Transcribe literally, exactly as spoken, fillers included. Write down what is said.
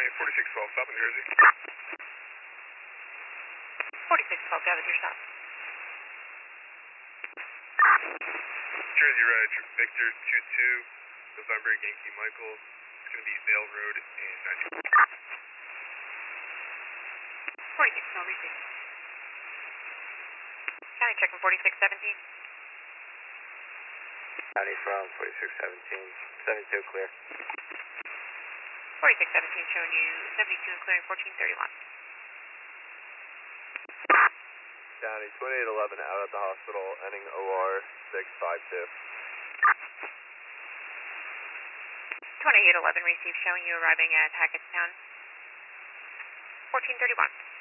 County, forty-six twelve, South New Jersey. forty-six twelve, gather your stop. Jersey Red, Victor two two, November, Yankee Michael. It's going to be Vale Road in nineteen. forty-six twelve, receive. County checking forty-six seventeen. County from forty-six seventeen, seventy-two clear. forty-six seventeen showing you seventy-two and clearing fourteen thirty-one. County twenty-eight eleven out at the hospital, ending O R six five two. twenty-eight eleven received showing you arriving at Hackettstown fourteen thirty-one.